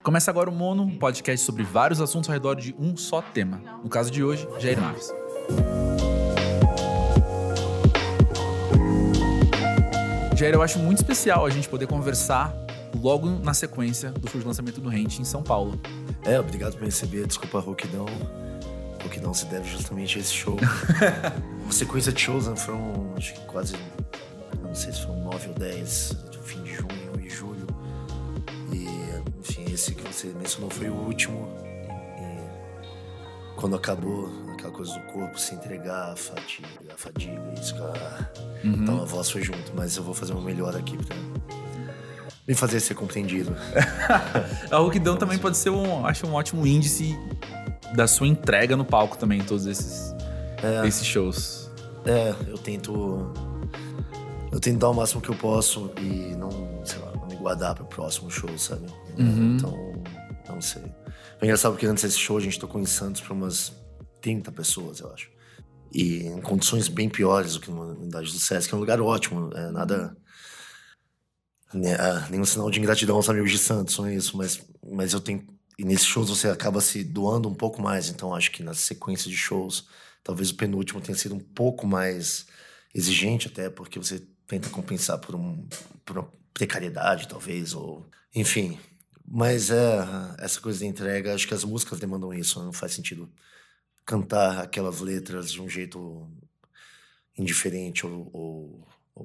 Começa agora o Mono, um podcast sobre vários assuntos ao redor de um só tema. No caso de hoje, Jair Naves. Jair, eu acho muito especial a gente poder conversar logo na sequência do lançamento do Rente em São Paulo. Obrigado por me receber. Desculpa a rouquidão. Rouquidão se deve justamente a esse show. Uma sequência de shows, né? Foram, acho que quase, não sei se foram 9 ou 10, de fim de junho e julho. E, enfim, esse que você mencionou foi o último. E quando acabou, aquela coisa do corpo se entregar, a fadiga, isso, então a voz foi junto. Mas eu vou fazer o melhor aqui pra me fazer ser compreendido. A rouquidão também pode ser um ótimo índice da sua entrega no palco também, em todos esses shows. Eu tento dar o máximo que eu posso e não me guardar pro próximo show, sabe? Então, não sei. É engraçado porque antes desse show a gente tocou em Santos pra umas 30 pessoas, eu acho. E em condições bem piores do que numa unidade do Sesc, que é um lugar ótimo, nada... nenhum sinal de ingratidão aos amigos de Santos, não é isso, mas eu tenho... E nesses shows você acaba se doando um pouco mais, então acho que na sequência de shows, talvez o penúltimo tenha sido um pouco mais exigente até, porque você tenta compensar por uma precariedade, talvez, ou... Enfim, mas essa coisa da entrega, acho que as músicas demandam isso, não faz sentido cantar aquelas letras de um jeito indiferente ou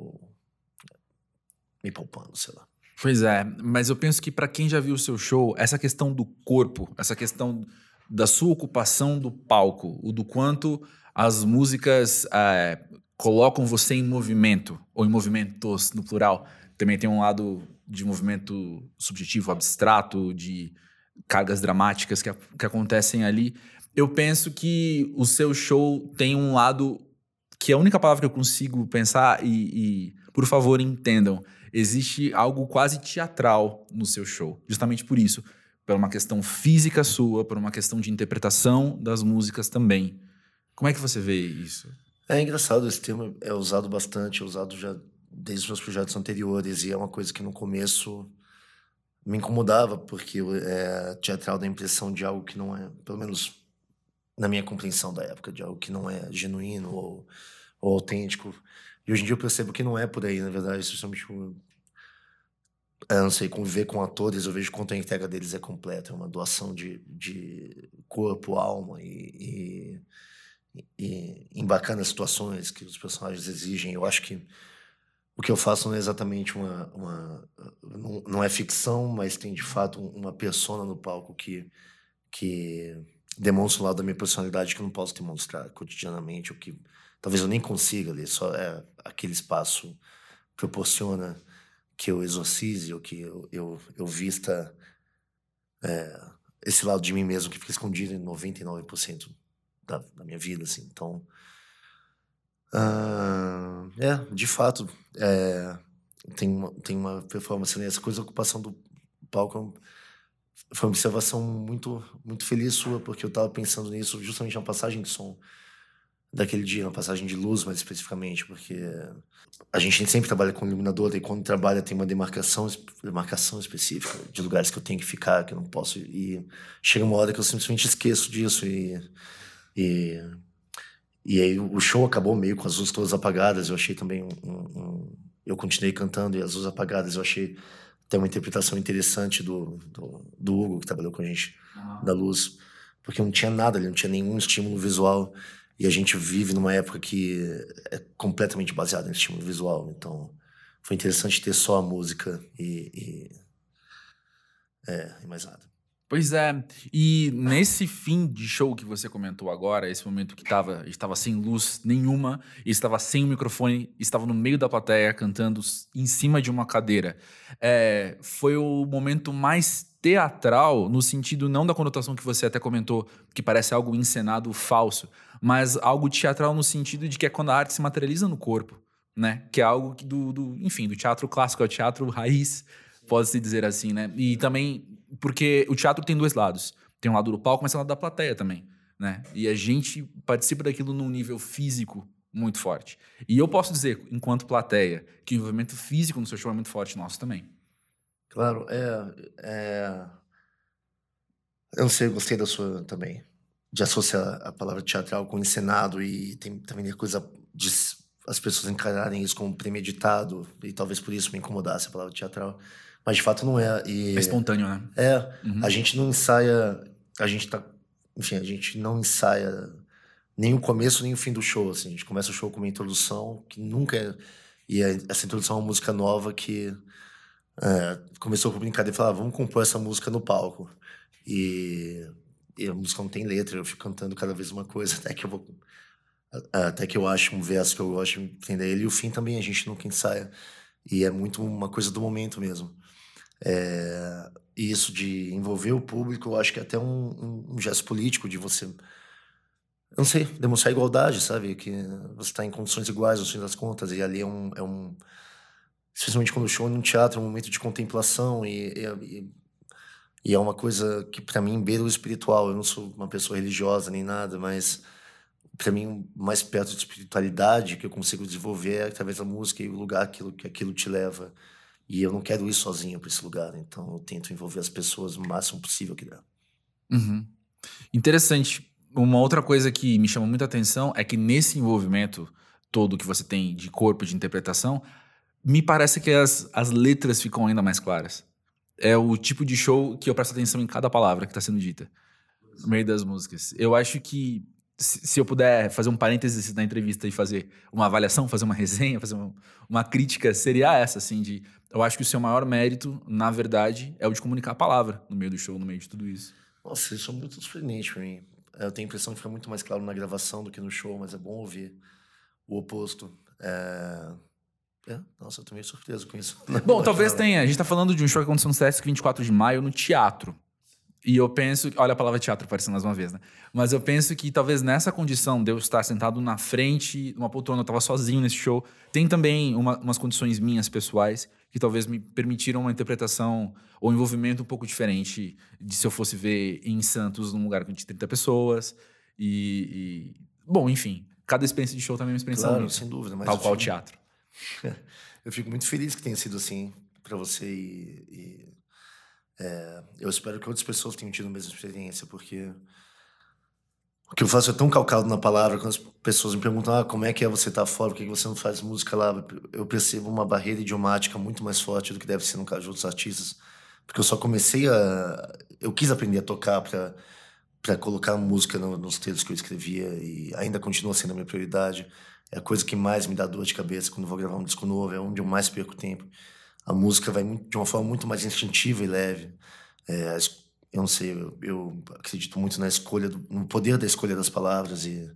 me poupando, sei lá. Pois é, mas eu penso que pra quem já viu o seu show, essa questão do corpo, essa questão da sua ocupação do palco, o do quanto as músicas colocam você em movimento, ou em movimentos no plural, também tem um lado de movimento subjetivo, abstrato, de cargas dramáticas que acontecem ali. Eu penso que o seu show tem um lado que é a única palavra que eu consigo pensar e por favor, entendam. Existe algo quase teatral no seu show. Justamente por isso. Por uma questão física sua, por uma questão de interpretação das músicas também. Como é que você vê isso? É engraçado, esse termo é usado bastante, é usado já desde os meus projetos anteriores, e é uma coisa que no começo me incomodava, porque teatral dá a impressão de algo que não é, pelo menos na minha compreensão da época, de algo que não é genuíno ou autêntico. E hoje em dia eu percebo que não é por aí, na verdade, especialmente não sei, conviver com atores, eu vejo quanto a entrega deles é completa, é uma doação de corpo, alma e embarcar nas situações que os personagens exigem. Eu acho que o que eu faço não é exatamente não é ficção, mas tem de fato uma persona no palco que demonstra um lado da minha personalidade que eu não posso demonstrar cotidianamente, ou que talvez eu nem consiga ali, só aquele espaço proporciona que eu exorcize, ou que eu vista esse lado de mim mesmo que fica escondido em 99% da minha vida, assim. Então, de fato, tem uma performance nessa coisa, a ocupação do palco foi uma observação muito, muito feliz sua, porque eu estava pensando nisso justamente na passagem de som daquele dia, na passagem de luz, mais especificamente, porque a gente sempre trabalha com iluminador, e quando trabalha tem uma demarcação específica de lugares que eu tenho que ficar, que eu não posso, e chega uma hora que eu simplesmente esqueço disso, e aí o show acabou meio com as luzes todas apagadas. Eu achei também eu continuei cantando e as luzes apagadas, eu achei até uma interpretação interessante do Hugo, que trabalhou com a gente da luz, porque não tinha nada ali, não tinha nenhum estímulo visual. E a gente vive numa época que é completamente baseada em estímulo visual. Então, foi interessante ter só a música e mais nada. Pois é. E nesse fim de show que você comentou agora, esse momento que estava sem luz nenhuma, e estava sem o microfone, estava no meio da plateia cantando em cima de uma cadeira. Foi o momento mais teatral, no sentido não da conotação que você até comentou, que parece algo encenado falso, mas algo teatral no sentido de que é quando a arte se materializa no corpo, né? Que é algo que enfim, do teatro clássico ao teatro raiz, pode-se dizer assim, né? E também porque o teatro tem dois lados. Tem um lado do palco, mas tem um lado da plateia também, né? E a gente participa daquilo num nível físico muito forte. E eu posso dizer, enquanto plateia, que o envolvimento físico no seu show é muito forte nosso também. Claro, Eu não sei, eu gostei da sua também. De associar a palavra teatral com encenado e tem também a coisa de as pessoas encararem isso como premeditado e talvez por isso me incomodasse a palavra teatral. Mas de fato não é. É espontâneo, né? A gente não ensaia, a gente tá, enfim, a gente não ensaia nem o começo nem o fim do show, assim. A gente começa o show com uma introdução que nunca é, essa introdução é uma música nova que começou com brincadeira e falava, vamos compor essa música no palco. E, e a música não tem letra, eu fico cantando cada vez uma coisa, até que eu acho um verso que eu gosto de entender ele. E o fim também a gente nunca ensaia. E é muito uma coisa do momento mesmo. E isso de envolver o público, eu acho que é até um gesto político de você, eu não sei, demonstrar igualdade, sabe? Que você está em condições iguais, no fim das contas, e ali especialmente quando o show é num teatro, é um momento de contemplação e é uma coisa que para mim beira o espiritual. Eu não sou uma pessoa religiosa nem nada, mas para mim o mais perto de espiritualidade que eu consigo desenvolver é através da música e o lugar que aquilo te leva. E eu não quero ir sozinho para esse lugar, então eu tento envolver as pessoas o máximo possível que dá. Uhum. Interessante. Uma outra coisa que me chama muita atenção é que nesse envolvimento todo que você tem de corpo, de interpretação, me parece que as letras ficam ainda mais claras. É o tipo de show que eu presto atenção em cada palavra que está sendo dita, no meio das músicas. Eu acho que, se eu puder fazer um parênteses na entrevista e fazer uma avaliação, fazer uma resenha, fazer uma crítica, seria essa, assim, eu acho que o seu maior mérito, na verdade, é o de comunicar a palavra no meio do show, no meio de tudo isso. Nossa, isso é muito surpreendente pra mim. Eu tenho a impressão que fica muito mais claro na gravação do que no show, mas é bom ouvir o oposto. Nossa, eu tô meio surpreso com isso. Bom, talvez tenha. A gente tá falando de um show que aconteceu no Sesc 24 de maio no teatro. E eu penso... Olha a palavra teatro aparecendo mais uma vez, né? Mas eu penso que talvez nessa condição de eu estar sentado na frente, numa poltrona, eu tava sozinho nesse show. Tem também umas condições minhas, pessoais, que talvez me permitiram uma interpretação ou envolvimento um pouco diferente de se eu fosse ver em Santos, num lugar com 30 pessoas. Bom, enfim. Cada experiência de show também é uma experiência Claro, única. sem dúvida. Mas Tal qual o teatro. eu fico muito feliz que tenha sido assim pra você eu espero que outras pessoas tenham tido a mesma experiência, porque o que eu faço é tão calcado na palavra, quando as pessoas me perguntam como é que você tá fora, por que você não faz música lá? Eu percebo uma barreira idiomática muito mais forte do que deve ser no caso de outros artistas, porque eu só comecei eu quis aprender a tocar para colocar música nos textos que eu escrevia e ainda continua sendo a minha prioridade. É a coisa que mais me dá dor de cabeça quando eu vou gravar um disco novo, é onde eu mais perco tempo. A música vai de uma forma muito mais instintiva e leve. Eu não sei, eu acredito muito na escolha, no poder da escolha das palavras e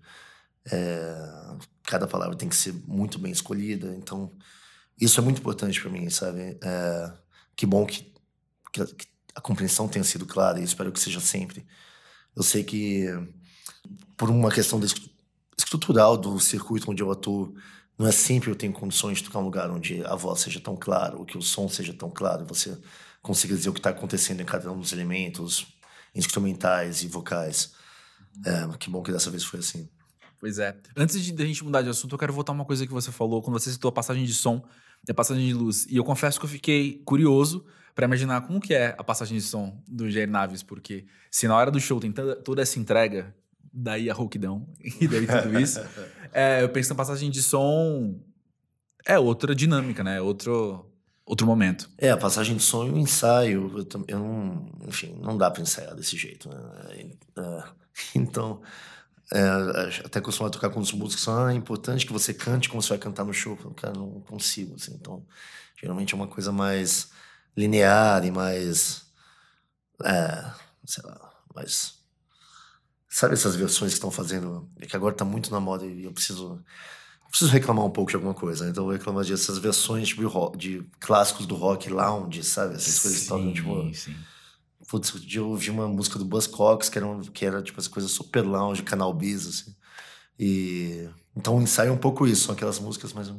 cada palavra tem que ser muito bem escolhida. Então, isso é muito importante para mim, sabe? Que bom que a compreensão tenha sido clara e espero que seja sempre. Eu sei que, por uma questão estrutural do circuito onde eu atuo, não é sempre eu tenho condições de tocar um lugar onde a voz seja tão clara, ou que o som seja tão claro, você consiga dizer o que está acontecendo em cada um dos elementos instrumentais e vocais. Que bom que dessa vez foi assim. Pois é. Antes de a gente mudar de assunto, eu quero voltar uma coisa que você falou, quando você citou a passagem de som e a passagem de luz. E eu confesso que eu fiquei curioso para imaginar como que é a passagem de som do Jair Naves, porque se na hora do show tem toda essa entrega, daí a rouquidão e daí tudo isso, eu penso na passagem de som, é outra dinâmica, né? Outro momento. A passagem de som e o ensaio, eu não, enfim, não dá para ensaiar desse jeito, né? Então, até costumo tocar com os músicos, é importante que você cante como você vai cantar no show. Cara, não consigo, assim. Então, geralmente é uma coisa mais linear e mais, sei lá, mais... Sabe essas versões que estão fazendo, que agora tá muito na moda e eu preciso reclamar um pouco de alguma coisa, né? Então eu vou reclamar dessas versões de clássicos do rock lounge, sabe? Essas coisas que tocam, tipo... Sim. Putz, eu ouvi uma música do Buzzcocks que era tipo essa coisa super lounge, Canal Bis, assim. Então o ensaio é um pouco isso, são aquelas músicas mais...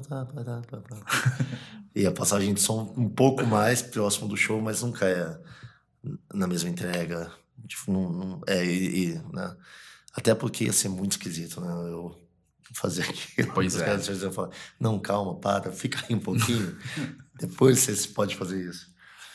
E a passagem de som um pouco mais próximo do show, mas nunca é na mesma entrega. Tipo, né? Até porque ia ser muito esquisito, né? Eu fazer aquilo. Pois é. Eu falo, não, calma, para, fica aí um pouquinho. Depois você pode fazer isso.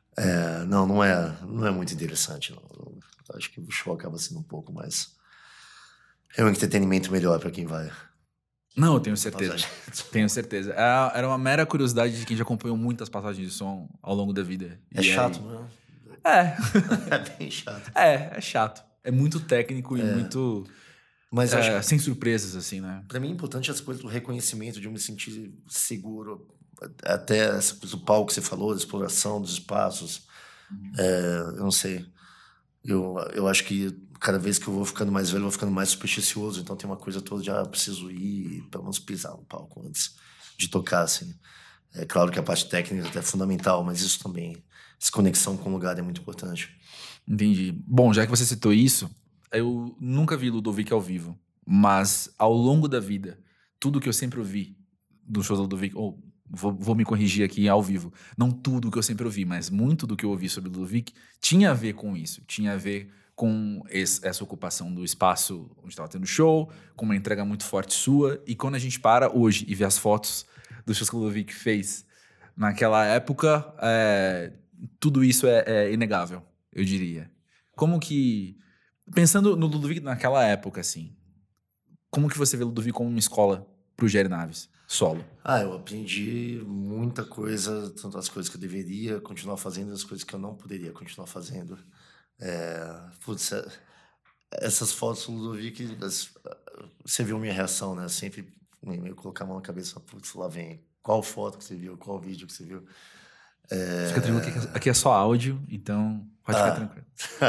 Não é muito interessante, não. Eu acho que o show acaba sendo um pouco mais... É um entretenimento melhor pra quem vai. Não, eu tenho certeza. Passagem. Tenho certeza. Era uma mera curiosidade de quem já acompanhou muitas passagens de som ao longo da vida. É chato, não É. é? Bem chato. É chato. É muito técnico e muito Mas eu acho que sem surpresas, assim, né? pra mim é importante essa coisa do reconhecimento, de eu me sentir seguro. Até essa coisa do palco que você falou, da exploração dos espaços. Eu não sei. Eu acho que cada vez que eu vou ficando mais velho, eu vou ficando mais supersticioso. Então tem uma coisa toda de, preciso ir, pelo menos pisar no palco antes de tocar, assim. É claro que a parte técnica é fundamental, mas isso também, essa conexão com o lugar é muito importante. Entendi. Bom, já que você citou isso, eu nunca vi Ludovic ao vivo, mas ao longo da vida, tudo que eu sempre ouvi do show do Ludovic, ou vou me corrigir aqui ao vivo, não tudo que eu sempre ouvi, mas muito do que eu ouvi sobre o Ludovic tinha a ver com isso, tinha a ver com essa ocupação do espaço onde estava tendo show, com uma entrega muito forte sua, e quando a gente para hoje e vê as fotos dos shows que o Ludovic fez naquela época, tudo isso é inegável, eu diria. Como que... Pensando no Ludovic naquela época, assim, como que você vê o Ludovic como uma escola pro Jerry Naves, solo? Eu aprendi muita coisa, tanto as coisas que eu deveria continuar fazendo, as coisas que eu não poderia continuar fazendo. Putz, essas fotos do Ludovic, você viu minha reação, né? Sempre eu colocar a mão na cabeça e falar, putz, lá vem. Qual foto que você viu? Qual vídeo que você viu? Fica tranquilo que aqui é só áudio, então pode ficar tranquilo.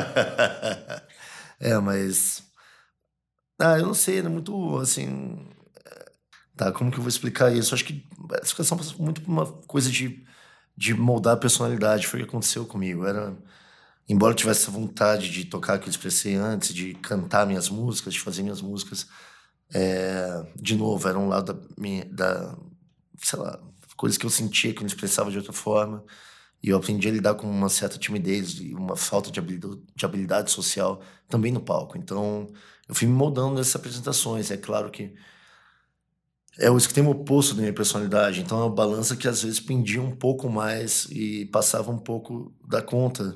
Mas... eu não sei, é muito, assim... Tá, como que eu vou explicar isso? Acho que a explicação passa muito por uma coisa de moldar a personalidade. Foi o que aconteceu comigo. Embora eu tivesse essa vontade de tocar o que eu expressei antes, de cantar minhas músicas, de fazer minhas músicas, de novo, era um lado sei lá, coisas que eu sentia que eu não expressava de outra forma. E eu aprendi a lidar com uma certa timidez e uma falta de habilidade social também no palco. Então, eu fui me moldando nessas apresentações. É claro que é o extremo oposto da minha personalidade. Então, é uma balança que às vezes pendia um pouco mais e passava um pouco da conta.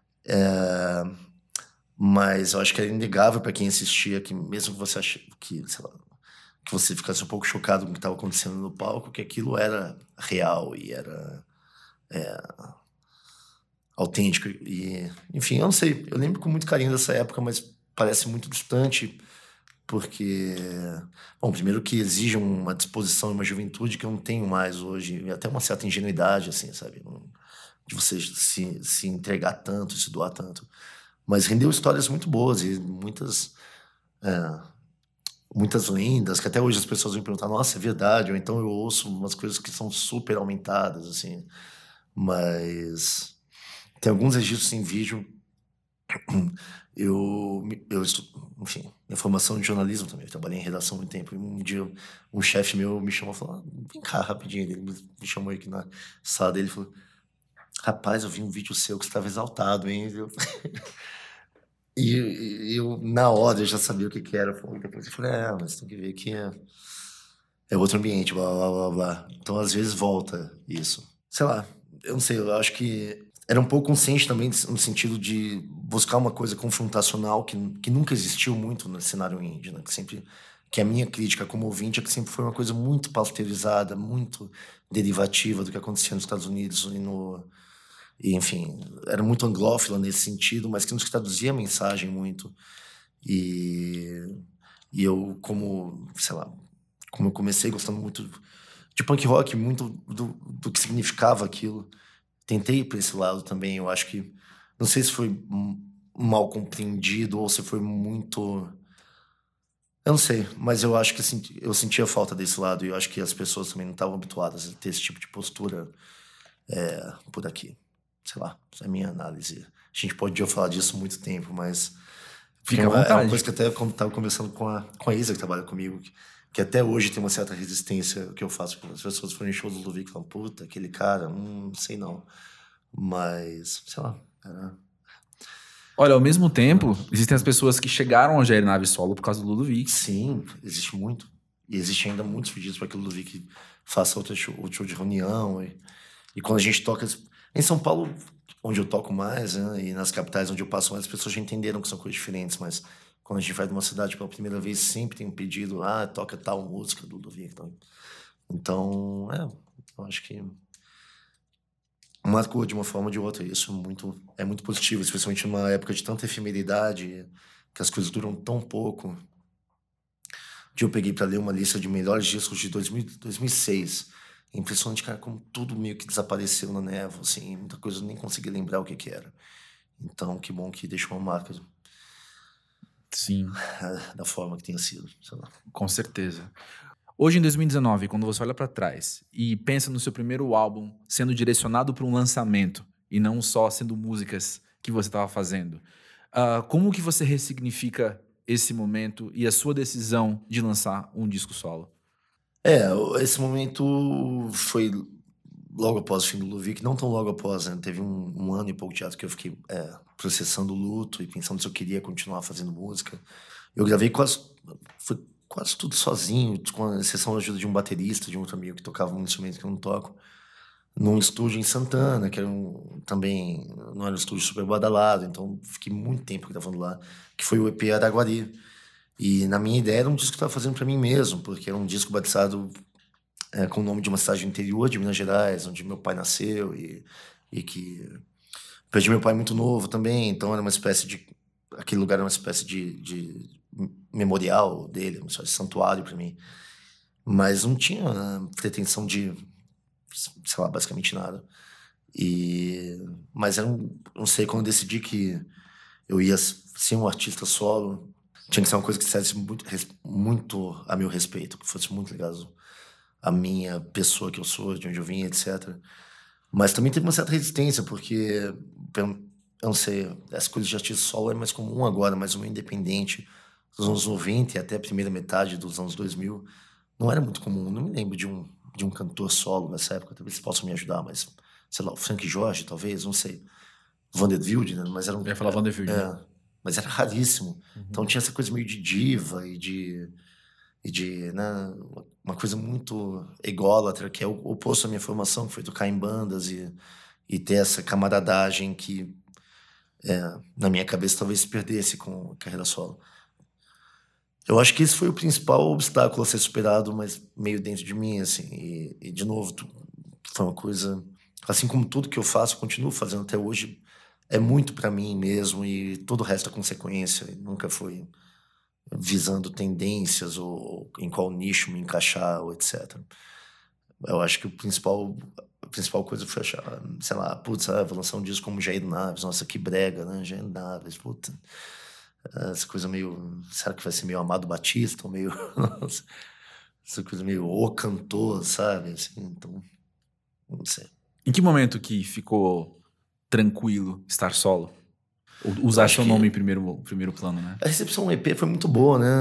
Mas eu acho que era inegável para quem assistia que mesmo que você que, sei lá, que você ficasse um pouco chocado com o que estava acontecendo no palco, que aquilo era real e era autêntico. E, enfim, eu não sei. Eu lembro com muito carinho dessa época, mas parece muito distante, porque, bom, primeiro que exige uma disposição e uma juventude que eu não tenho mais hoje, e até uma certa ingenuidade, assim, sabe? De você se entregar tanto, se doar tanto. Mas rendeu histórias muito boas e muitas lendas, que até hoje as pessoas vêm perguntar, nossa, é verdade? Ou então eu ouço umas coisas que são super aumentadas, assim. Mas tem alguns registros em vídeo. Enfim, minha formação de jornalismo também, eu trabalhei em redação há muito tempo. E um dia um chefe meu me chamou e falou, vem cá rapidinho. Ele me chamou aqui na sala dele e falou, rapaz, eu vi um vídeo seu que você estava exaltado, hein? E eu, na hora, eu já sabia o que era. Depois eu falei, mas tem que ver que é outro ambiente, blá, blá, blá, blá. Então, às vezes, volta isso. Sei lá, eu não sei, eu acho que era um pouco consciente também no sentido de buscar uma coisa confrontacional que nunca existiu muito no cenário indie, né? Que a minha crítica como ouvinte é que sempre foi uma coisa muito pasteurizada, muito derivativa do que acontecia nos Estados Unidos e, enfim, era muito anglófila nesse sentido, mas que nos traduzia a mensagem muito. E eu, sei lá, como eu comecei gostando muito de punk rock, muito do que significava aquilo, tentei ir para esse lado também. Eu acho que, não sei se foi mal compreendido ou se foi muito... Eu não sei, mas eu acho que eu sentia falta desse lado e eu acho que as pessoas também não estavam habituadas a ter esse tipo de postura por aqui. Sei lá, essa é a minha análise. A gente podia falar disso há muito tempo, mas... Fica à vontade. É uma coisa que até estava conversando com a Isa, que trabalha comigo, que até hoje tem uma certa resistência que eu faço. As pessoas foram em shows do Ludovic e falam, puta, aquele cara, não sei não. Mas, sei lá, Olha, ao mesmo tempo, existem as pessoas que chegaram ao Jerry Naves solo por causa do Ludovic. Sim, existe muito. E existe ainda muitos pedidos para que o Ludovic faça outro show de reunião. E quando a gente toca... Em São Paulo, onde eu toco mais, né, e nas capitais onde eu passo mais, as pessoas já entenderam que são coisas diferentes, mas quando a gente vai numa cidade pela primeira vez, sempre tem um pedido, toca tal música do Ludovico. Então, eu acho que marcou de uma forma ou de outra. Isso é muito positivo, especialmente numa época de tanta efemeridade, que as coisas duram tão pouco. Um dia eu peguei para ler uma lista de melhores discos de 2006. É impressionante, cara, como tudo meio que desapareceu na névoa, assim, muita coisa eu nem consegui lembrar o que que era. Então, que bom que deixou uma marca Sim, da forma que tenha sido, sei lá. com certeza. Hoje, em 2019, quando você olha pra trás e pensa no seu primeiro álbum sendo direcionado para um lançamento e não só sendo músicas que você estava fazendo, como que você ressignifica esse momento e a sua decisão de lançar um disco solo? Esse momento foi logo após o fim do Ludovico, não tão logo após, né? Teve um ano e pouco de teatro que eu fiquei processando o luto e pensando se eu queria continuar fazendo música. Eu gravei foi quase tudo sozinho, com exceção da ajuda de um baterista, de um outro amigo que tocava um instrumento que eu não toco, num estúdio em Santana, que era também não era um estúdio super badalado, então fiquei muito tempo gravando lá, que foi o EP Araguari. E na minha ideia era um disco que eu estava fazendo para mim mesmo, porque era um disco batizado com o nome de uma cidade do interior de Minas Gerais, onde meu pai nasceu e que perdi meu pai muito novo também, então era uma espécie de aquele lugar era uma espécie de memorial dele, uma espécie de santuário para mim, mas não tinha pretensão de, sei lá, basicamente nada. Mas não sei, quando eu decidi que eu ia ser um artista solo, tinha que ser uma coisa que dissesse muito a meu respeito, que fosse muito ligado à minha pessoa que eu sou, de onde eu vim, etc. Mas também teve uma certa resistência, porque eu não sei, as coisas de artista solo é mais comum agora, mas uma independente dos anos 90 e até a primeira metade dos anos 2000 não era muito comum. Não me lembro de um cantor solo nessa época, talvez vocês possam me ajudar, mas sei lá, o Frank Jorge, talvez, não sei. Vanderbilt, né? Mas Eu ia falar Vanderbilt. mas era raríssimo. Então Uhum. tinha essa coisa meio de diva né, uma coisa muito ególatra, que é o oposto à minha formação, que foi tocar em bandas e ter essa camaradagem que, na minha cabeça, talvez se perdesse com a carreira solo. Eu acho que esse foi o principal obstáculo a ser superado, mas meio dentro de mim, assim. E de novo, foi uma coisa... Assim como tudo que eu faço, eu continuo fazendo até hoje, é muito para mim mesmo e todo o resto é consequência. E nunca foi visando tendências ou em qual nicho me encaixar, ou etc. Eu acho que a principal coisa foi achar, sei lá, putz, vou lançar um disco como Jair Naves, nossa, que brega, né? Jair Naves, puta. Essa coisa meio, será que vai ser meio Amado Batista, ou meio, nossa, essa coisa meio o cantor, sabe? Assim, então, não sei. Em que momento que ficou tranquilo estar solo? Ou Eu usar acho seu nome em que primeiro plano, né? a recepção do EP foi muito boa, né?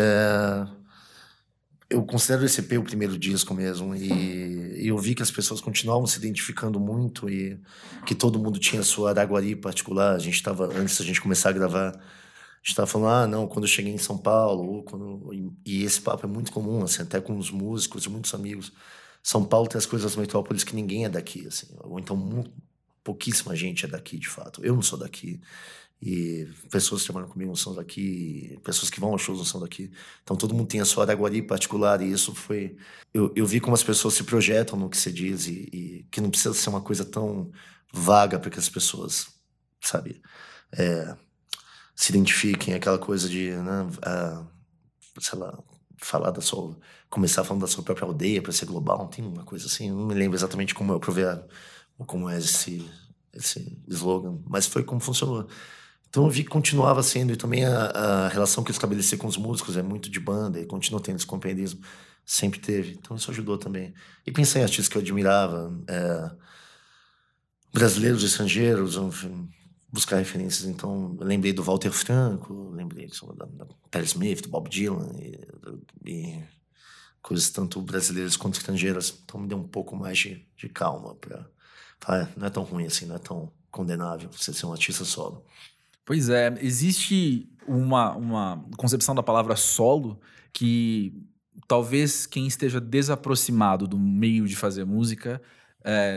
Eu considero esse EP o primeiro disco mesmo, e eu vi que as pessoas continuavam se identificando muito e que todo mundo tinha sua Araguari particular. A gente estava, antes da gente começar a gravar, a gente estava falando, não, quando eu cheguei em São Paulo, e esse papo é muito comum, assim, até com os músicos e muitos amigos. São Paulo tem as coisas das metrópoles que ninguém é daqui, assim, ou então pouquíssima gente é daqui, de fato. Eu não sou daqui. E pessoas que trabalham comigo não são daqui, pessoas que vão aos shows não são daqui. Então todo mundo tem a sua Araguari particular, e isso foi. Eu vi como as pessoas se projetam no que se diz, e que não precisa ser uma coisa tão vaga para que as pessoas, sabe, se identifiquem. Aquela coisa de, né, sei lá, falar da sua. Começar falando da sua própria aldeia para ser global, não tem uma coisa assim. Eu não me lembro exatamente como é o provérbio, ou como é esse slogan, mas foi como funcionou. Então eu vi que continuava sendo, e também a relação que eu estabeleci com os músicos é muito de banda, e continua tendo esse companheirismo, sempre teve. Então isso ajudou também. E pensei em artistas que eu admirava, brasileiros e estrangeiros, enfim, buscar referências. Então eu lembrei do Walter Franco, lembrei da Patti Smith, do Bob Dylan, e coisas tanto brasileiras quanto estrangeiras. Então me deu um pouco mais de calma para falar, não é tão ruim assim, não é tão condenável você ser um artista solo. Pois é, existe uma concepção da palavra solo que talvez quem esteja desaproximado do meio de fazer música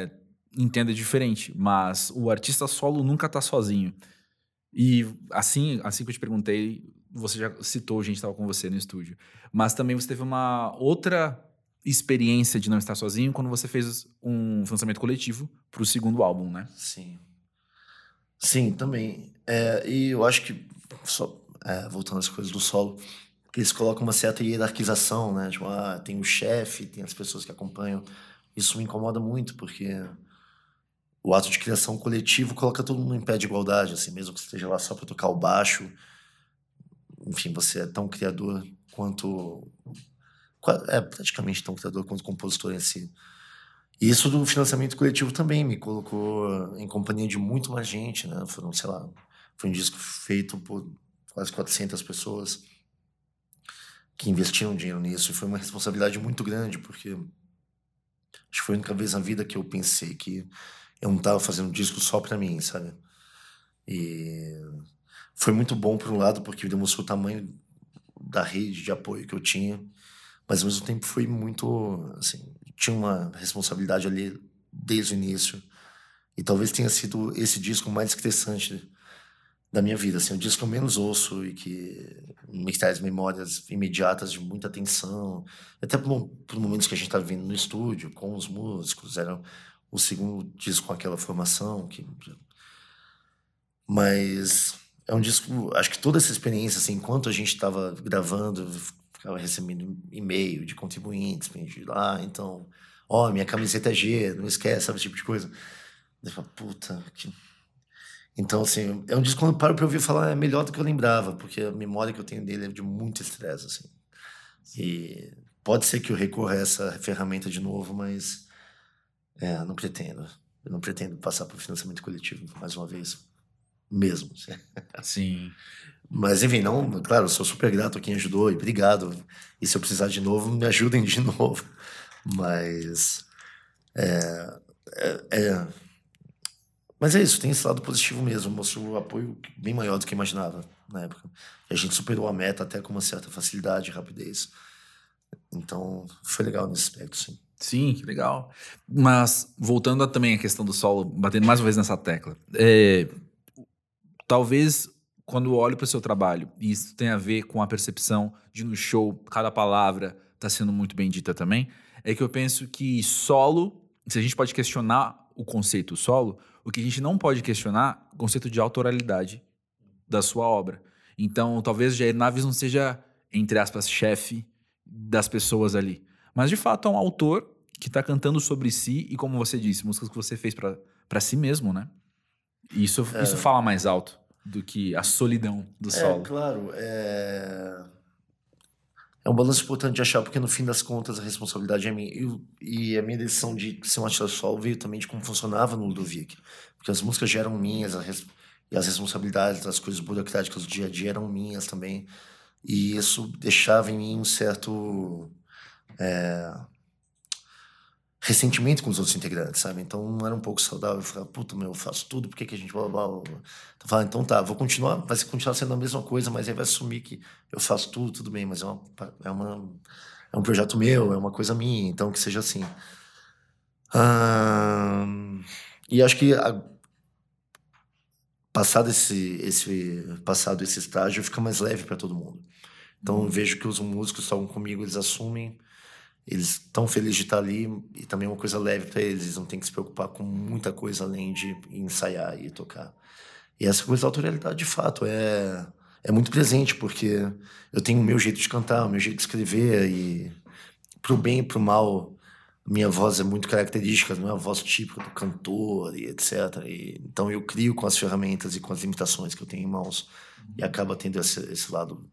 entenda diferente, mas o artista solo nunca tá sozinho. E assim que eu te perguntei, você já citou, a gente estava com você no estúdio. Mas também você teve uma outra experiência de não estar sozinho quando você fez um lançamento coletivo pro segundo álbum, né? Sim. Sim, também. E eu acho que, só, voltando às coisas do solo, que eles colocam uma certa hierarquização, né? Tipo, tem o chefe, tem as pessoas que acompanham. Isso me incomoda muito, porque o ato de criação coletivo coloca todo mundo em pé de igualdade, assim, mesmo que você esteja lá só para tocar o baixo. Enfim, você é tão criador quanto... praticamente tão criador quanto o compositor em si. E isso do financiamento coletivo também me colocou em companhia de muito mais gente, né? Foram, sei lá, foi um disco feito por quase 400 pessoas que investiam dinheiro nisso. E foi uma responsabilidade muito grande, porque acho que foi a única vez na vida que eu pensei que eu não estava fazendo um disco só para mim, sabe? E foi muito bom, por um lado, porque demonstrou o tamanho da rede de apoio que eu tinha, mas ao mesmo tempo foi muito, assim, tinha uma responsabilidade ali desde o início. E talvez tenha sido esse disco mais estressante da minha vida, assim, o disco que eu menos ouço e que me traz memórias imediatas de muita tensão, até por momentos que a gente tá vivendo no estúdio, com os músicos, era o segundo disco com aquela formação, mas é um disco, acho que toda essa experiência, assim, enquanto a gente estava gravando, eu ficava recebendo e-mail de contribuintes, de então, minha camiseta é G, não esquece, sabe, esse tipo de coisa. Eu falo, puta, Então, assim, é um disco que quando eu paro pra ouvir falar é melhor do que eu lembrava, porque a memória que eu tenho dele é de muito estresse, assim. E pode ser que eu recorra a essa ferramenta de novo, mas não pretendo. Eu não pretendo passar por financiamento coletivo mais uma vez, mesmo. Assim. Sim. Mas, enfim, não, claro, eu sou super grato a quem ajudou e obrigado. E se eu precisar de novo, me ajudem de novo. Mas Mas é isso, tem esse lado positivo mesmo. Mostrou um apoio bem maior do que eu imaginava na época. E a gente superou a meta até com uma certa facilidade e rapidez. Então, foi legal nesse aspecto, sim. Sim, que legal. Mas voltando também à questão do solo, batendo mais uma vez nessa tecla. Talvez quando eu olho para o seu trabalho, e isso tem a ver com a percepção de no show cada palavra está sendo muito bem dita também, é que eu penso que solo, se a gente pode questionar o conceito solo, o que a gente não pode questionar é o conceito de autoralidade da sua obra. Então, talvez Jair Naves não seja, entre aspas, chefe das pessoas ali. Mas, de fato, é um autor que está cantando sobre si e, como você disse, músicas que você fez para si mesmo, né? E isso fala mais alto do que a solidão do solo. Claro. É um balanço importante de achar, porque no fim das contas a responsabilidade é minha. E a minha decisão de ser um artista solo veio também de como funcionava no Ludovic. Porque as músicas já eram minhas, e as responsabilidades das coisas burocráticas do dia a dia eram minhas também. E isso deixava em mim um certo ressentimento com os outros integrantes, sabe? Então era um pouco saudável. Eu falava, puta, meu, eu faço tudo, por que que a gente... Blá, blá, blá. Então, eu falava, então tá, vou continuar, vai continuar sendo a mesma coisa, mas aí vai assumir que eu faço tudo bem, mas é um projeto meu, é uma coisa minha, então que seja assim. E acho que passado esse estágio, fica mais leve para todo mundo. Então eu vejo que os músicos que estão comigo, eles assumem, eles estão felizes de estar ali e também é uma coisa leve para eles. Eles não têm que se preocupar com muita coisa além de ensaiar e tocar. E essa coisa da autoralidade, de fato, é muito presente, porque eu tenho o meu jeito de cantar, o meu jeito de escrever, e pro bem e pro mal, minha voz é muito característica, não é a voz típica do cantor e etc. Então eu crio com as ferramentas e com as limitações que eu tenho em mãos, e acaba tendo esse lado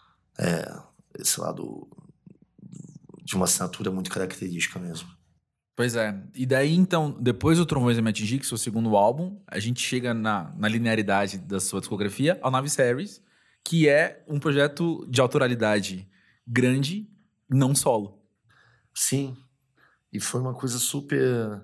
de uma assinatura muito característica mesmo. Pois é. E daí, então, depois do Trovões Me Atingir, que é o seu segundo álbum, a gente chega na linearidade da sua discografia, ao Nave Series, que é um projeto de autoralidade grande, não solo. Sim, e foi uma coisa super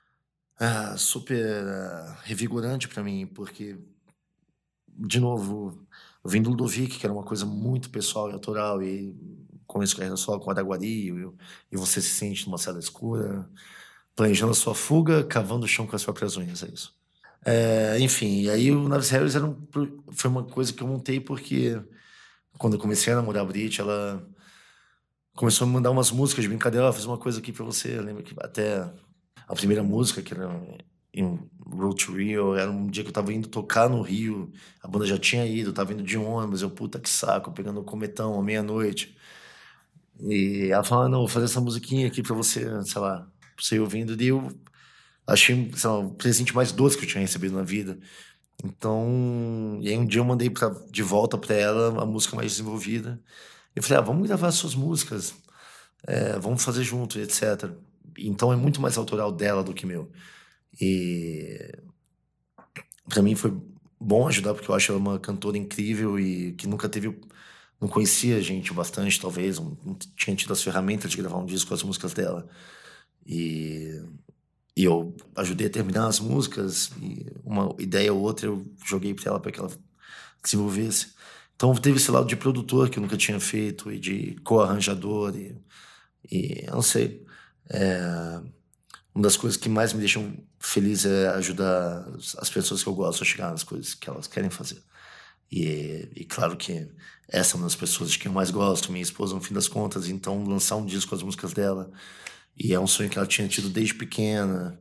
revigorante para mim, porque, de novo, eu vim do Ludovic, que era uma coisa muito pessoal e autoral, e com isso carreira solo, com a Adaguari, e você se sente numa sala escura, planejando a sua fuga, cavando o chão com as próprias unhas, é isso. Enfim, e aí o Navis Harris foi uma coisa que eu montei porque quando eu comecei a namorar a Brit, ela começou a me mandar umas músicas de brincadeira, fiz uma coisa aqui pra você, eu lembro que até a primeira música, que era em Road to Rio, era um dia que eu tava indo tocar no Rio, a banda já tinha ido, eu tava indo de ônibus, eu, puta que saco, pegando o cometão à meia-noite. E ela falou, não, vou fazer essa musiquinha aqui pra você, sei lá, pra você ir ouvindo. E eu achei, sei lá, o presente mais doce que eu tinha recebido na vida. Então, e aí um dia eu mandei de volta pra ela a música mais desenvolvida. Eu falei, vamos gravar as suas músicas, vamos fazer junto, etc. Então é muito mais autoral dela do que meu. E pra mim foi bom ajudar, porque eu acho ela uma cantora incrível e que nunca teve. Não conhecia a gente bastante, talvez, não tinha tido as ferramentas de gravar um disco com as músicas dela. E, e eu ajudei a terminar as músicas, e uma ideia ou outra eu joguei pra ela para que ela desenvolvesse. Então teve esse lado de produtor que eu nunca tinha feito, e de co-arranjador, e eu não sei. Uma das coisas que mais me deixam feliz é ajudar as pessoas que eu gosto a chegar nas coisas que elas querem fazer. E claro que essa é uma das pessoas de quem eu mais gosto, minha esposa, no fim das contas. Então, lançar um disco com as músicas dela, e é um sonho que ela tinha tido desde pequena.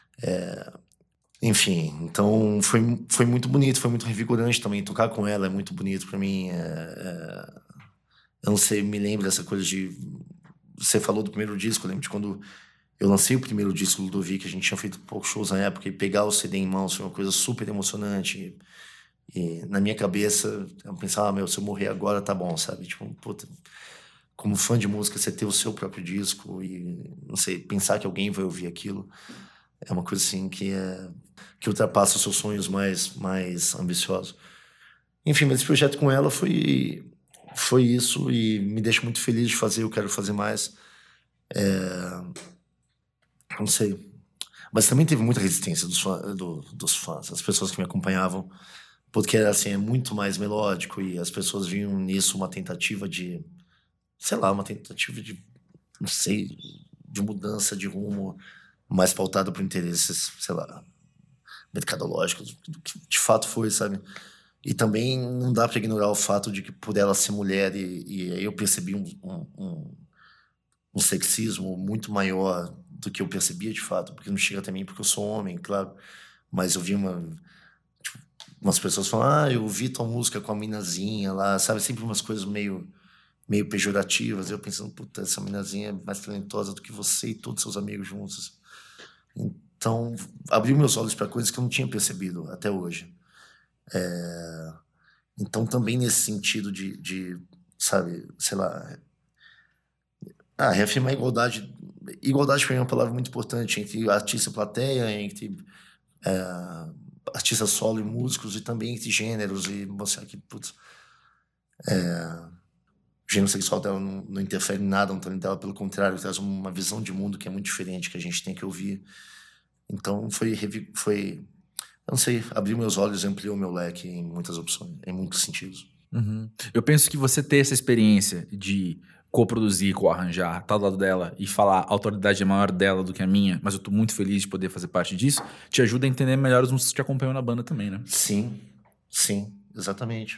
Enfim, então foi muito bonito, foi muito revigorante também. Tocar com ela é muito bonito pra mim. Eu não sei, me lembro dessa coisa de. Você falou do primeiro disco, eu lembro de quando eu lancei o primeiro disco do Ludovic, a gente tinha feito poucos shows na época, e pegar o CD em mãos foi uma coisa super emocionante. E na minha cabeça, eu pensava, meu, se eu morrer agora tá bom, sabe? Tipo, puta, como fã de música, você ter o seu próprio disco e, não sei, pensar que alguém vai ouvir aquilo é uma coisa assim que ultrapassa os seus sonhos mais ambiciosos. Enfim, mas esse projeto com ela foi isso e me deixa muito feliz de fazer, eu quero fazer mais. Não sei. Mas também teve muita resistência dos fãs, as pessoas que me acompanhavam, porque assim, é muito mais melódico e as pessoas viam nisso uma tentativa de, sei lá, uma tentativa de, não sei, de mudança de rumo mais pautada por interesses, sei lá, mercadológicos, do que de fato foi, sabe? E também não dá para ignorar o fato de que por ela ser mulher e aí eu percebi um sexismo muito maior do que eu percebia de fato, porque não chega até mim porque eu sou homem, claro, mas eu vi umas pessoas falando, eu ouvi tua música com a minazinha lá, sabe? Sempre umas coisas meio pejorativas. Eu pensando, puta, essa minazinha é mais talentosa do que você e todos seus amigos juntos. Então, abriu meus olhos para coisas que eu não tinha percebido até hoje. Então, também nesse sentido de sabe, sei lá, reafirmar a igualdade. Igualdade para mim é uma palavra muito importante entre artista e plateia, entre artista solo e músicos, e também entre gêneros, e mostrar que, putz, o gênero sexual dela não interfere em nada no talento dela, pelo contrário, traz uma visão de mundo que é muito diferente, que a gente tem que ouvir. Então eu não sei, abriu meus olhos e ampliou meu leque em muitas opções, em muitos sentidos. Uhum. Eu penso que você ter essa experiência de coproduzir, co-arranjar, estar do lado dela e falar a autoridade é maior dela do que a minha, mas eu tô muito feliz de poder fazer parte disso, te ajuda a entender melhor os músicos que te acompanham na banda também, né? Sim, exatamente.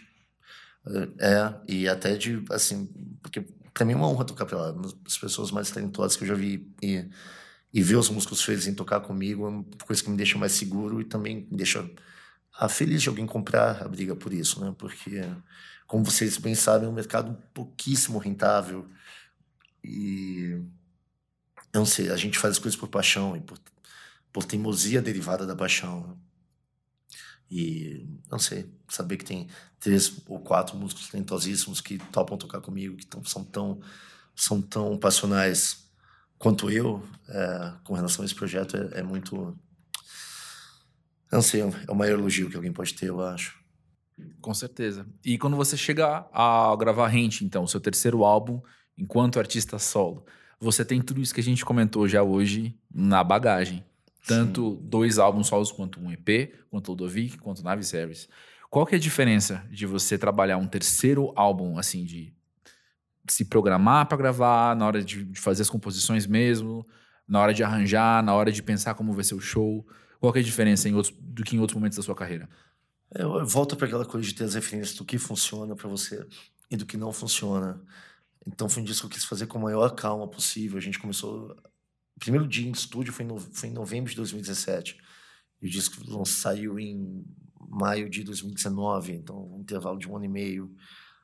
E até de, assim, porque pra mim é uma honra tocar pra ela, as pessoas mais talentosas que eu já vi, e ver os músicos felizes em tocar comigo é uma coisa que me deixa mais seguro e também me deixa feliz de alguém comprar a briga por isso, né? Porque, como vocês bem sabem, é um mercado pouquíssimo rentável e, eu não sei, a gente faz as coisas por paixão e por teimosia derivada da paixão, né? E, não sei, saber que tem 3 ou 4 músicos talentosíssimos que topam tocar comigo, que são tão passionais quanto eu, com relação a esse projeto, é muito. Eu não sei, é o maior elogio que alguém pode ter, eu acho. Com certeza. E quando você chega a gravar Rent, então, o seu terceiro álbum, enquanto artista solo, você tem tudo isso que a gente comentou já hoje na bagagem. Tanto 2 álbuns solos, quanto um EP, quanto o Ludovic, quanto o Navis Harris. Qual que é a diferença de você trabalhar um terceiro álbum, assim, de se programar para gravar, na hora de fazer as composições mesmo, Na hora de arranjar, na hora de pensar como vai ser o show? Qual que é a diferença do que em outros momentos da sua carreira? Eu volto para aquela coisa de ter as referências do que funciona para você e do que não funciona. Então foi um disco que eu quis fazer com a maior calma possível. A gente começou. O primeiro dia em estúdio foi em novembro de 2017. E o disco saiu em maio de 2019, então um intervalo de 1 ano e meio.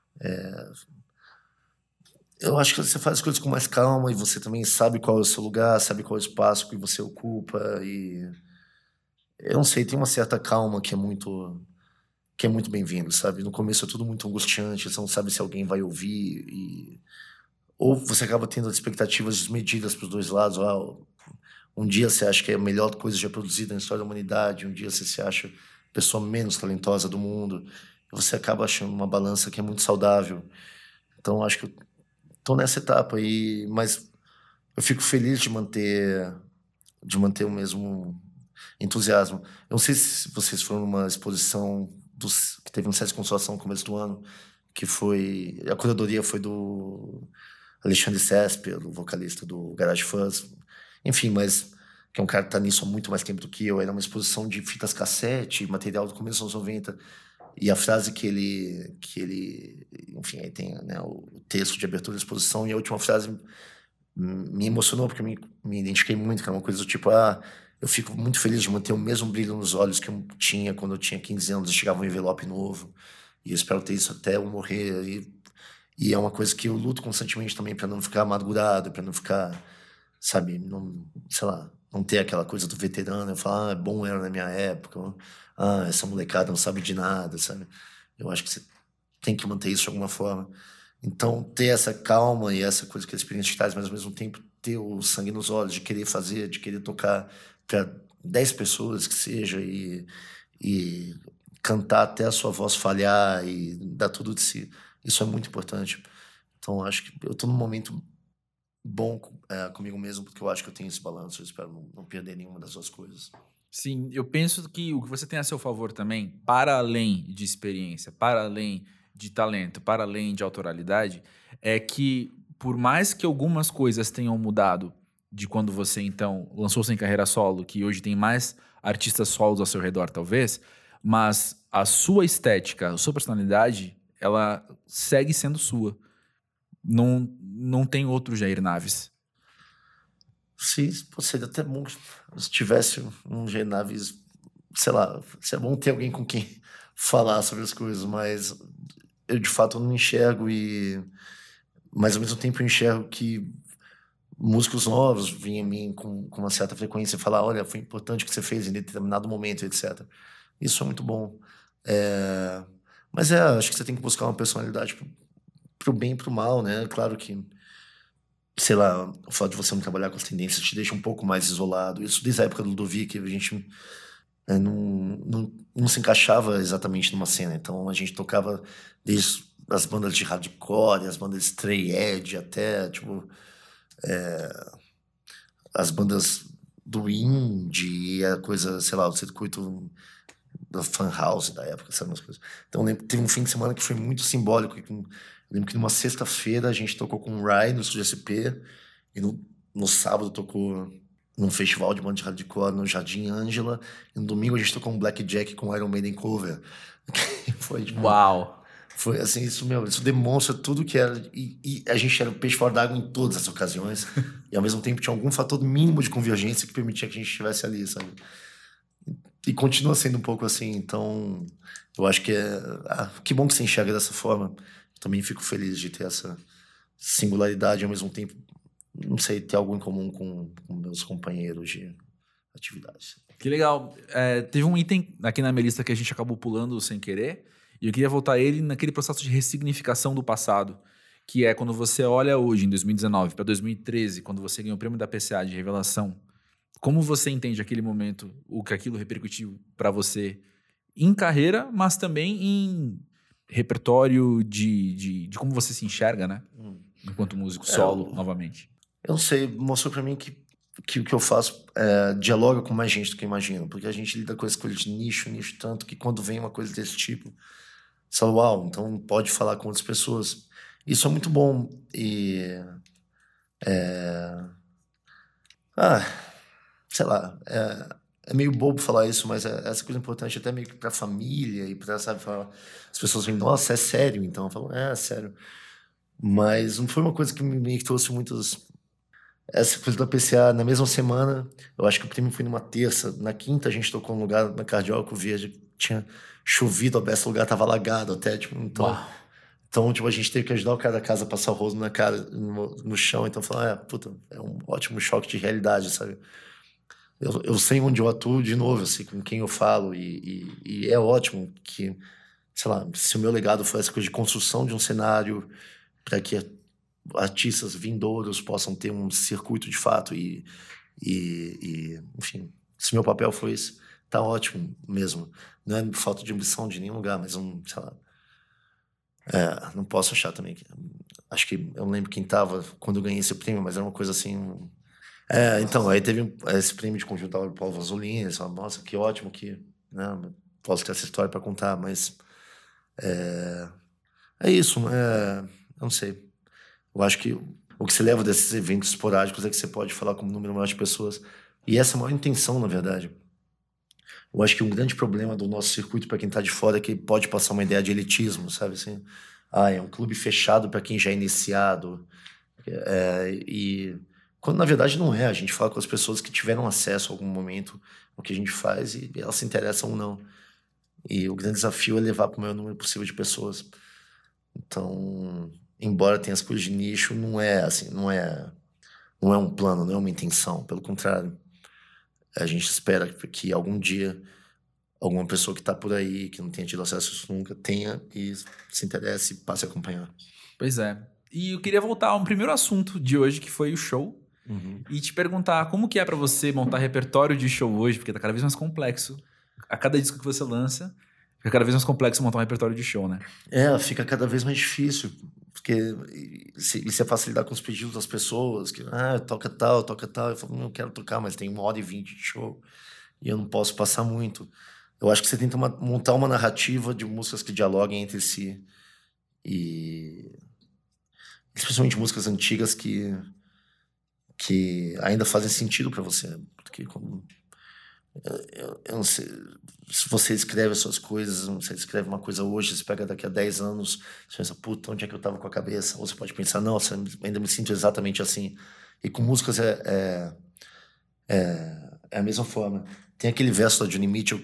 Eu acho que você faz as coisas com mais calma e você também sabe qual é o seu lugar, sabe qual é o espaço que você ocupa. E eu não sei, tem uma certa calma que é muito bem-vindo, sabe? No começo é tudo muito angustiante, você não sabe se alguém vai ouvir ou você acaba tendo expectativas desmedidas para os dois lados. Um dia você acha que é a melhor coisa já produzida na história da humanidade, um dia você se acha a pessoa menos talentosa do mundo. E você acaba achando uma balança que é muito saudável. Então acho que eu tô nessa etapa aí, mas eu fico feliz de manter o mesmo entusiasmo. Eu não sei se vocês foram numa exposição que teve no Sesc Consolação no começo do ano, que foi. A curadoria foi do Alexandre Césper, o vocalista do Garage Fuzz. Enfim, mas que é um cara que tá nisso há muito mais tempo do que eu. Era uma exposição de fitas cassete, material do começo dos anos 90. E a frase enfim, aí tem, né, o texto de abertura da exposição, e a última frase me emocionou, porque eu me identifiquei muito, que é uma coisa do tipo, eu fico muito feliz de manter o mesmo brilho nos olhos que eu tinha quando eu tinha 15 anos e chegava um envelope novo, e eu espero ter isso até eu morrer, e é uma coisa que eu luto constantemente também para não ficar amargurado, para não ficar, sabe, não, sei lá, não ter aquela coisa do veterano, eu falar, é bom era na minha época, essa molecada não sabe de nada, sabe? Eu acho que você tem que manter isso de alguma forma. Então, ter essa calma e essa coisa que a experiência te traz, mas ao mesmo tempo ter o sangue nos olhos, de querer fazer, de querer tocar para 10 pessoas que seja e cantar até a sua voz falhar e dar tudo de si. Isso é muito importante. Então, acho que eu estou num momento bom comigo mesmo, porque eu acho que eu tenho esse balanço. Eu espero não perder nenhuma das duas coisas. Sim, eu penso que o que você tem a seu favor também, para além de experiência, para além de talento, para além de autoralidade, é que por mais que algumas coisas tenham mudado de quando você então lançou sem carreira solo, que hoje tem mais artistas solos ao seu redor talvez, mas a sua estética, a sua personalidade, ela segue sendo sua. Não tem outro Jair Naves. Sim, pô, seria até bom se tivesse um Genaves, sei lá, seria bom ter alguém com quem falar sobre as coisas, mas eu de fato não enxergo mas ao mesmo tempo eu enxergo que músicos novos vêm em mim com uma certa frequência e falar, olha, foi importante o que você fez em determinado momento, etc. Isso é muito bom. É, mas acho que você tem que buscar uma personalidade pro bem e pro mal, né? Claro que, sei lá, o fato de você não trabalhar com as tendências te deixa um pouco mais isolado. Isso desde a época do Ludovic, a gente não se encaixava exatamente numa cena. Então a gente tocava desde as bandas de hardcore, as bandas de Stray Edge, até, tipo, as bandas do indie, e a coisa, sei lá, o circuito da fan house da época, sabe, umas coisas. Então, eu lembro que teve um fim de semana que foi muito simbólico. Eu lembro que numa sexta-feira a gente tocou com o Rai no Estúdio SP, e no sábado tocou num festival de banda de hardcore no Jardim Ângela, e no domingo a gente tocou um Blackjack com Iron Maiden cover. Foi, tipo, Uau! foi assim, isso demonstra tudo que era. E a gente era peixe fora d'água em todas as ocasiões. E ao mesmo tempo tinha algum fator mínimo de convergência que permitia que a gente estivesse ali, sabe? E continua sendo um pouco assim. Então, eu acho que que bom que você enxerga dessa forma. Eu também fico feliz de ter essa singularidade e ao mesmo tempo, não sei, ter algo em comum com meus companheiros de atividades. Que legal. Teve um item aqui na minha lista que a gente acabou pulando sem querer, e eu queria voltar a ele naquele processo de ressignificação do passado, que é quando você olha hoje, em 2019, para 2013, quando você ganhou o prêmio da PCA de revelação. Como você entende aquele momento, o que aquilo repercutiu para você em carreira, mas também em repertório de como você se enxerga, né? Enquanto músico solo, novamente. Eu não sei, mostrou pra mim que o que eu faço dialoga com mais gente do que eu imagino, porque a gente lida com essa coisa de nicho, tanto que quando vem uma coisa desse tipo, você fala, uau, então pode falar com outras pessoas. Isso é muito bom. E Ah, sei lá, é meio bobo falar isso, mas essa coisa importante até meio que pra família e pra, sabe, falar, as pessoas vêm, nossa, é sério? Então eu falo, é sério. Mas não foi uma coisa que me trouxe muitos. Essa coisa da PCA, na mesma semana, eu acho que o prêmio foi numa terça. Na quinta, a gente tocou num lugar na Cardiólogo Verde, tinha chovido, a beça, o lugar tava alagado até, tipo, Uau. então, tipo, a gente teve que ajudar o cara da casa a passar o rosto na cara, no chão. Então, falar, puta, é um ótimo choque de realidade, sabe? Eu sei onde eu atuo de novo, eu sei com quem eu falo, e é ótimo que, sei lá, se o meu legado for essa coisa de construção de um cenário para que artistas vindouros possam ter um circuito de fato enfim, se meu papel foi esse, tá ótimo mesmo. Não é falta de ambição de nenhum lugar, mas sei lá, não posso achar também que, acho que eu não lembro quem tava quando eu ganhei esse prêmio, mas era uma coisa assim. Então, aí teve esse prêmio de conjunto do Paulo Vasolini, eu falei, nossa, que ótimo que, né, posso ter essa história para contar, mas é isso, eu não sei. Eu acho que o que se leva desses eventos esporádicos é que você pode falar com um número maior de pessoas. E essa é a maior intenção, na verdade. Eu acho que um grande problema do nosso circuito para quem está de fora é que pode passar uma ideia de elitismo, sabe assim? É um clube fechado para quem já é iniciado. E quando na verdade não é. A gente fala com as pessoas que tiveram acesso a algum momento ao que a gente faz e elas se interessam ou não. E o grande desafio é levar para o maior número possível de pessoas. Então, embora tenha as coisas de nicho, não é assim, não é um plano, não é uma intenção. Pelo contrário, a gente espera que algum dia alguma pessoa que está por aí, que não tenha tido acesso a isso nunca, tenha e se interesse e passe a acompanhar. Pois é. E eu queria voltar a um primeiro assunto de hoje, que foi o show. E te perguntar como que é pra você montar repertório de show hoje, porque tá cada vez mais complexo. A cada disco que você lança, fica cada vez mais complexo montar um repertório de show, né? Fica cada vez mais difícil, porque isso é facilitar com os pedidos das pessoas, que toca tal. Eu falo, não quero tocar, mas tem 1h20 de show e eu não posso passar muito. Eu acho que você tenta montar uma narrativa de músicas que dialoguem entre si e especialmente músicas antigas que ainda fazem sentido para você, porque eu não sei, se você escreve as suas coisas, você escreve uma coisa hoje, você pega daqui a 10 anos, você pensa, puta, onde é que eu tava com a cabeça? Ou você pode pensar, não, eu ainda me sinto exatamente assim. E com músicas é a mesma forma. Tem aquele verso da Joni Mitchell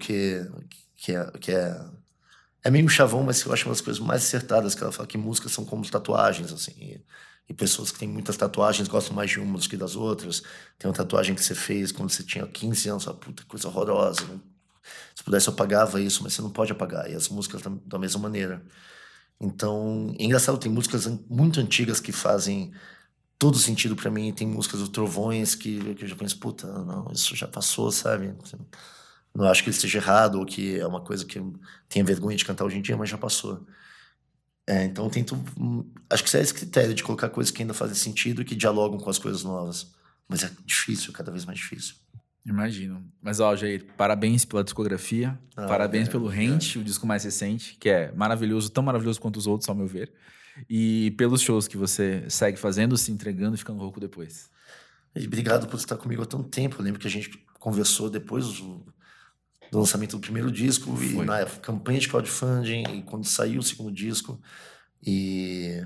que é meio chavão, mas eu acho uma das coisas mais acertadas, que ela fala que músicas são como tatuagens, assim, e pessoas que têm muitas tatuagens gostam mais de umas do que das outras. Tem uma tatuagem que você fez quando você tinha 15 anos, puta, coisa horrorosa, né? Se pudesse eu apagava isso, mas você não pode apagar, e as músicas da mesma maneira. Então, é engraçado, tem músicas muito antigas que fazem todo sentido pra mim, tem músicas do Trovões que eu já penso, puta, não, isso já passou, sabe? Não acho que ele esteja errado ou que é uma coisa que eu tenha vergonha de cantar hoje em dia, mas já passou. Então eu tento. Acho que esse é esse critério de colocar coisas que ainda fazem sentido e que dialogam com as coisas novas. Mas é difícil, cada vez mais difícil. Imagino. Mas, ó, Jair, parabéns pela discografia. Parabéns pelo Rent, o disco mais recente, que é maravilhoso, tão maravilhoso quanto os outros, ao meu ver. E pelos shows que você segue fazendo, se entregando e ficando rouco depois. E obrigado por estar comigo há tanto tempo. Eu lembro que a gente conversou depois do lançamento do primeiro disco e na campanha de crowdfunding e quando saiu o segundo disco. E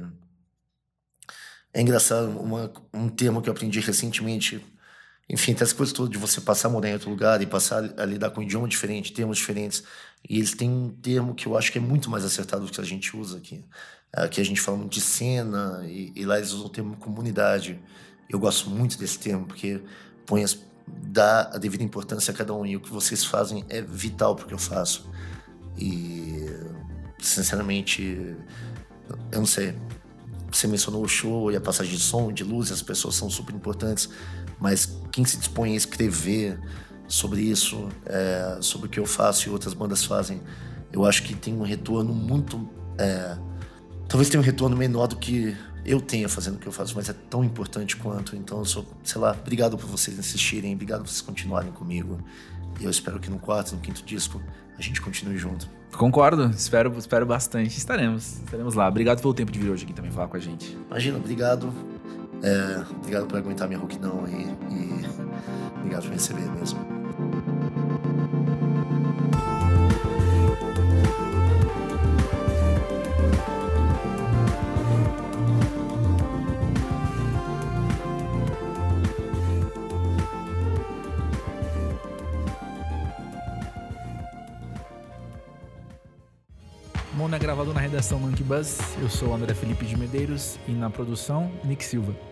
é engraçado, um termo que eu aprendi recentemente, enfim, tem essa coisa toda de você passar a morar em outro lugar e passar a lidar com um idioma diferente, termos diferentes, e eles têm um termo que eu acho que é muito mais acertado do que a gente usa aqui. Aqui a gente fala muito de cena e lá eles usam o termo comunidade. Eu gosto muito desse termo porque dá a devida importância a cada um, e o que vocês fazem é vital pro que eu faço. E sinceramente, eu não sei, você mencionou o show e a passagem de som, de luz, as pessoas são super importantes, mas quem se dispõe a escrever sobre isso, sobre o que eu faço e outras bandas fazem, eu acho que tem um retorno muito... talvez tenha um retorno menor do que eu tenha fazendo o que eu faço, mas é tão importante quanto. Então eu sou, sei lá, obrigado por vocês insistirem, obrigado por vocês continuarem comigo. E eu espero que no quarto, no quinto disco, a gente continue junto. Concordo, espero bastante. Estaremos lá. Obrigado pelo tempo de vir hoje aqui também falar com a gente. Imagina, obrigado. Obrigado por aguentar minha rouquidão aí e obrigado por me receber mesmo. Mona é gravado na redação Monkey Buzz. Eu sou o André Felipe de Medeiros e na produção, Nick Silva.